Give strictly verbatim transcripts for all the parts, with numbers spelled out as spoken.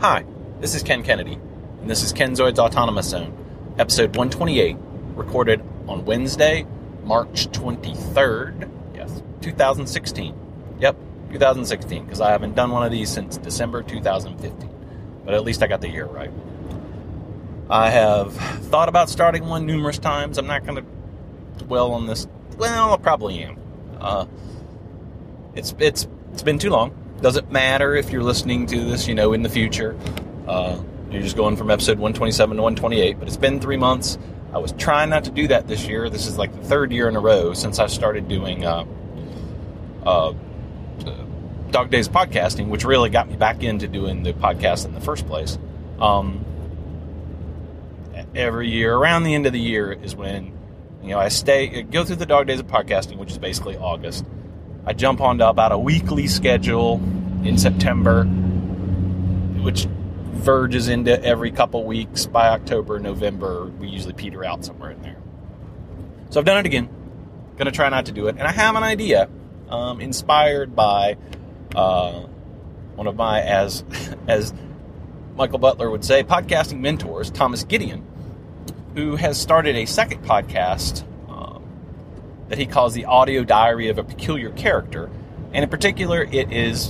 Hi, this is Ken Kennedy, and this is Kenzoid's Autonomous Zone, episode one twenty-eight, recorded on Wednesday, March twenty-third, yes, two thousand sixteen. Yep, two thousand sixteen, because I haven't done one of these since December two thousand fifteen, but at least I got the year right. I have thought about starting one numerous times. I'm not going to dwell on this. Well, I probably am. Uh, it's it's it's been too long. Doesn't matter if you're listening to this, you know, in the future. Uh, you're just going from episode one twenty-seven to one twenty-eight, but it's been three months. I was trying not to do that this year. This is like the third year in a row since I started doing uh, uh, Dog Days podcasting, which really got me back into doing the podcast in the first place. Um, every year, around the end of the year, is when, you know, I stay, go through the Dog Days of podcasting, which is basically August. I jump onto about a weekly schedule in September, which verges into every couple weeks. By October, November, we usually peter out somewhere in there. So I've done it again. Going to try not to do it. And I have an idea um, inspired by uh, one of my, as as Michael Butler would say, podcasting mentors, Thomas Gideon, who has started a second podcast that he calls the Audio Diary of a Peculiar Character. And in particular, it is,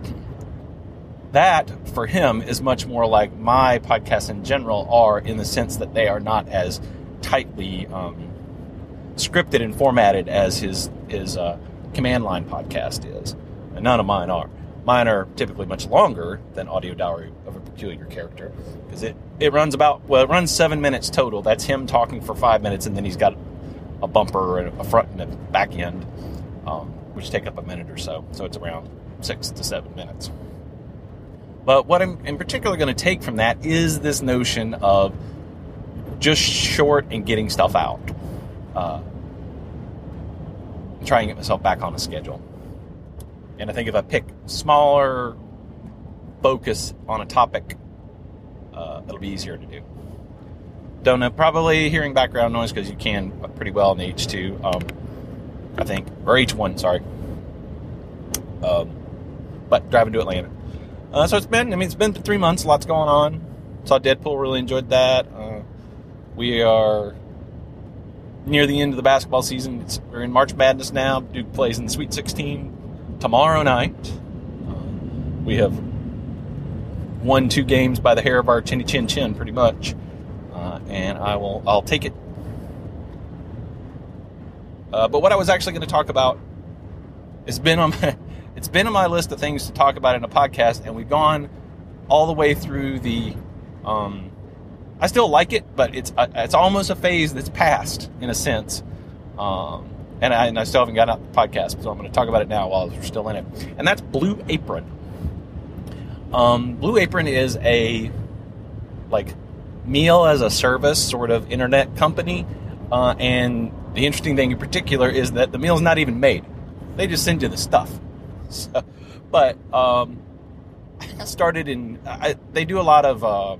that for him is much more like my podcasts in general are, in the sense that they are not as tightly um, scripted and formatted as his, his uh, Command Line podcast is. And none of mine are. Mine are typically much longer than Audio Diary of a Peculiar Character, because it, it runs about, well, it runs seven minutes total. That's him talking for five minutes, and then he's got a bumper, a front and a back end, um, which take up a minute or so. So it's around six to seven minutes. But what I'm in particular going to take from that is this notion of just short and getting stuff out. Uh, trying to get myself back on a schedule. And I think if I pick smaller focus on a topic, uh, it'll be easier to do. Don't know, probably hearing background noise, because you can pretty well in the H two, um, I think, or H one, sorry. Um, but driving to Atlanta. Uh, so it's been, I mean, it's been three months, lots going on. Saw Deadpool, really enjoyed that. Uh, we are near the end of the basketball season. It's, we're in March Madness now. Duke plays in the Sweet sixteen tomorrow night. Uh, we have won two games by the hair of our chinny chin chin, pretty much. Uh, and I will, I'll take it. Uh, but what I was actually going to talk about, it's been on my, it's been on my list of things to talk about in a podcast, and we've gone all the way through the. Um, I still like it, but it's uh, it's almost a phase that's passed in a sense, um, and, I, and I still haven't got out the podcast, so I'm going to talk about it now while we're still in it. And that's Blue Apron. Um, Blue Apron is a like. meal as a service sort of internet company, uh, and the interesting thing in particular is that the meal's not even made. They just send you the stuff. So, but um, I started in, I, they do a lot of, uh,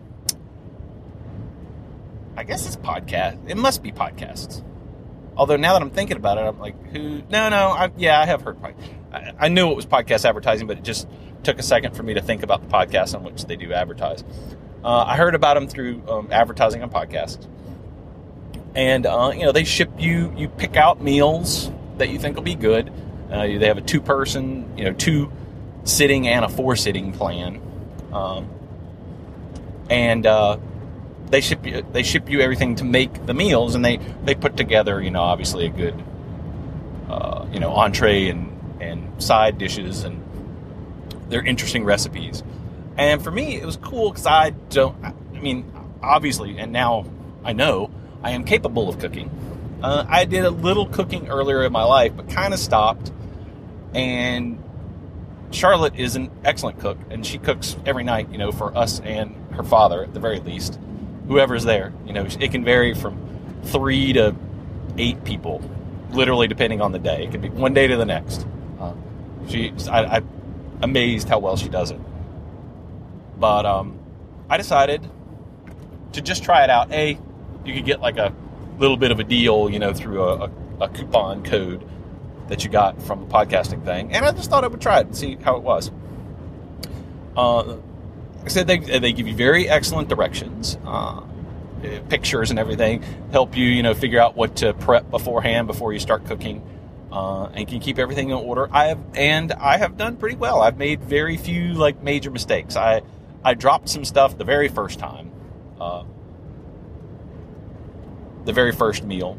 I guess it's podcast. It must be podcasts. Although now that I'm thinking about it, I'm like, who? No, no, I, yeah, I have heard. I, I knew it was podcast advertising, but it just took a second for me to think about the podcast on which they do advertise. Uh, I heard about them through um, advertising on podcasts. And, uh, you know, they ship you, you pick out meals that you think will be good. Uh, they have a two-person, you know, two-sitting and a four-sitting plan. Um, and uh, they ship you they ship you everything to make the meals, and they, they put together, you know, obviously a good, uh, you know, entree and, and side dishes, and they're interesting recipes. And for me, it was cool because I don't, I mean, obviously, and now I know, I am capable of cooking. Uh, I did a little cooking earlier in my life, but kind of stopped. And Charlotte is an excellent cook, and she cooks every night, you know, for us and her father, at the very least. Whoever's there, you know, it can vary from three to eight people, literally depending on the day. It can be one day to the next. Uh, she, I, I'm amazed how well she does it. But um, I decided to just try it out. A, you could get like a little bit of a deal, you know, through a, a, a coupon code that you got from the podcasting thing. And I just thought I would try it and see how it was. Uh, I said they they give you very excellent directions, uh, pictures and everything, help you you know figure out what to prep beforehand before you start cooking, uh, and can keep everything in order. I have and I have done pretty well. I've made very few like major mistakes. I I dropped some stuff the very first time, uh, the very first meal,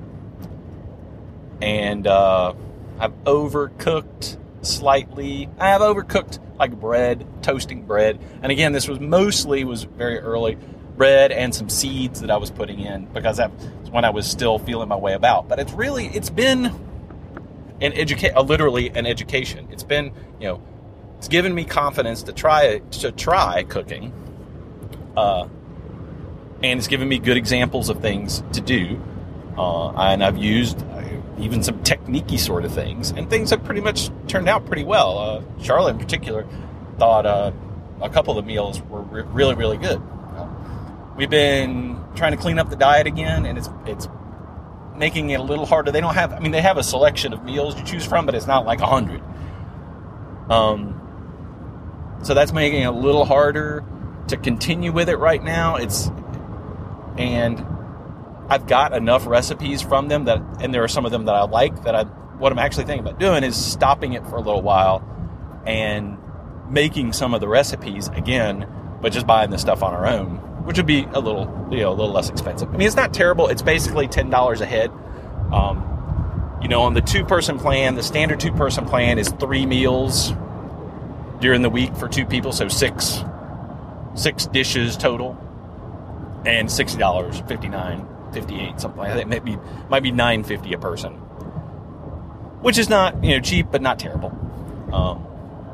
and uh, I've overcooked slightly. I have overcooked like bread, toasting bread. And again, this was mostly was very early bread and some seeds that I was putting in because that was when I was still feeling my way about. But it's really, it's been an educate, literally an education. It's been, you know, it's given me confidence to try to try cooking, uh, and it's given me good examples of things to do. Uh, and I've used even some technique-y sort of things, and things have pretty much turned out pretty well. Uh, Charlotte, in particular, thought uh, a couple of the meals were re- really, really good. Uh, we've been trying to clean up the diet again, and it's it's making it a little harder. They don't have, I mean, they have a selection of meals to choose from, but it's not like a hundred. Um, so that's making it a little harder to continue with it right now. It's and. I've got enough recipes from them that, and there are some of them that I like that I, what I'm actually thinking about doing is stopping it for a little while and making some of the recipes again, but just buying the stuff on our own, which would be a little, you know, a little less expensive. I mean, it's not terrible. It's basically ten dollars a head. Um, you know, on the two-person plan, the standard two-person plan is three meals during the week for two people, so six, six dishes total, and sixty dollars, fifty-nine dollars. fifty-eight, something like that. It might be might be nine fifty a person, which is not you know cheap, but not terrible. Um,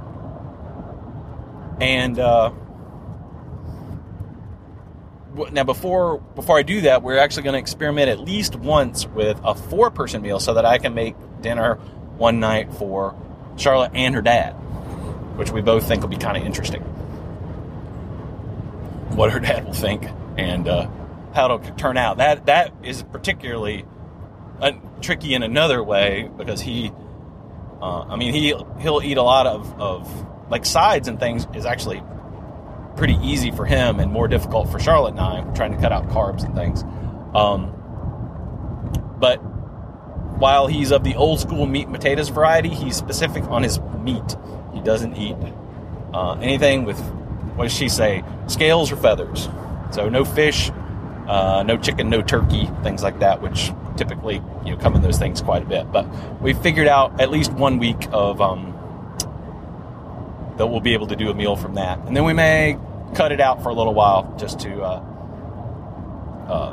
and uh, now before before I do that, we're actually going to experiment at least once with a four person meal, so that I can make dinner one night for Charlotte and her dad, which we both think will be kind of interesting. What her dad will think, and uh, how it'll turn out. That that is particularly uh, tricky in another way because he, uh, I mean, he he'll eat a lot of, of like sides and things is actually pretty easy for him and more difficult for Charlotte and I, trying to cut out carbs and things. Um, but while he's of the old school meat and potatoes variety, he's specific on his meat. He doesn't eat uh, anything with, what does she say, scales or feathers. So no fish. Uh, no chicken, no turkey, things like that, which typically you know come in those things quite a bit. But we figured out at least one week of um, that we'll be able to do a meal from that, and then we may cut it out for a little while just to uh, uh,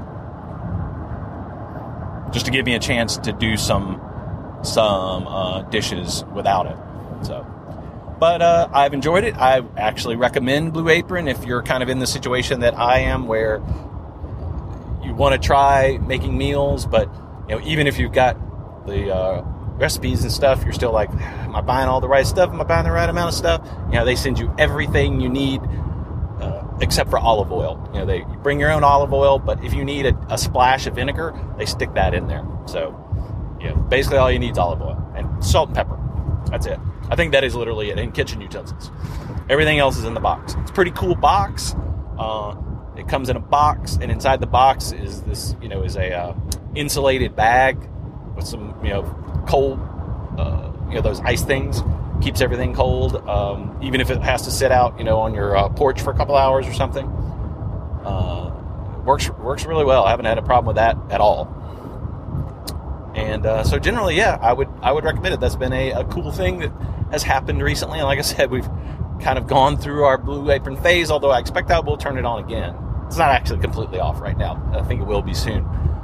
just to give me a chance to do some some uh, dishes without it. So. But uh, I've enjoyed it. I actually recommend Blue Apron if you're kind of in the situation that I am, where you want to try making meals, but you know, even if you've got the uh, recipes and stuff, you're still like, am I buying all the right stuff? Am I buying the right amount of stuff? You know, they send you everything you need uh, except for olive oil. You know, they you bring your own olive oil, but if you need a, a splash of vinegar, they stick that in there. So, you know, basically all you need is olive oil and salt and pepper. That's it. I think that is literally it, and kitchen utensils. Everything else is in the box. It's a pretty cool box. Uh, it comes in a box, and inside the box is this, you know, is a uh, insulated bag with some, you know, cold, uh, you know, those ice things. Keeps everything cold, um, even if it has to sit out, you know, on your uh, porch for a couple hours or something. Uh, works works really well. I haven't had a problem with that at all. And uh, so generally, yeah, I would I would recommend it. That's been a, a cool thing that has happened recently. And like I said, we've kind of gone through our Blue Apron phase, although I expect I will turn it on again. It's not actually completely off right now. I think it will be soon.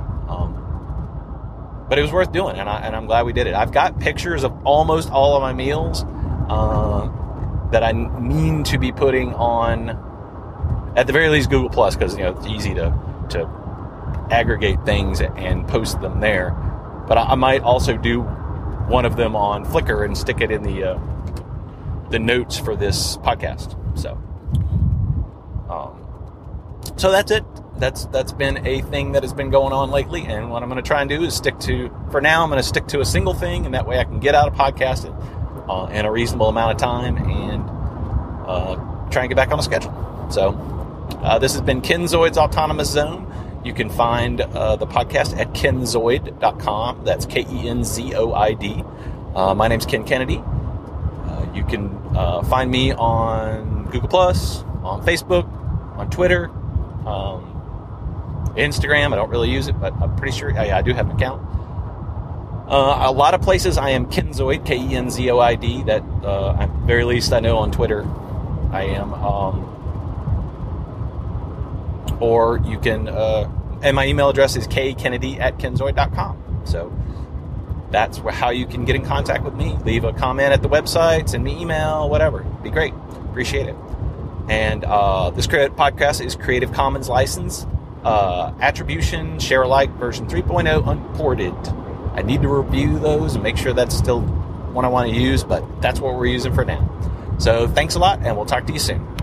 Um, but it was worth doing, and, I, and I'm glad we did it. I've got pictures of almost all of my meals uh, that I mean to be putting on, at the very least, Google Plus, because you know it's easy to to aggregate things and post them there. But I, I might also do one of them on Flickr and stick it in the uh, the notes for this podcast. So, um, so that's it. That's that's been a thing that has been going on lately. And what I'm going to try and do is stick to, for now, I'm going to stick to a single thing, and that way I can get out a podcast in, uh, in a reasonable amount of time and uh, try and get back on a schedule. So uh, this has been Ken Zoid's Autonomous Zone. You can find uh, the podcast at ken zoid dot com. That's K E N Z O I D. Uh, my name's Ken Kennedy. Uh, you can uh, find me on Google Plus, on Facebook, on Twitter, um, Instagram. I don't really use it, but I'm pretty sure I, I do have an account. Uh, a lot of places I am Ken Zoid, K E N Z O I D. That, uh, at the very least, I know on Twitter I am. Um, or you can, uh, and my email address is k kennedy at ken zoid dot com. So that's how you can get in contact with me. Leave a comment at the website, send me email, whatever. It'd be great. Appreciate it. And uh, this podcast is Creative Commons license, uh, attribution, share alike, version three point oh, unported. I need to review those and make sure that's still one I want to use, but that's what we're using for now. So thanks a lot, and we'll talk to you soon.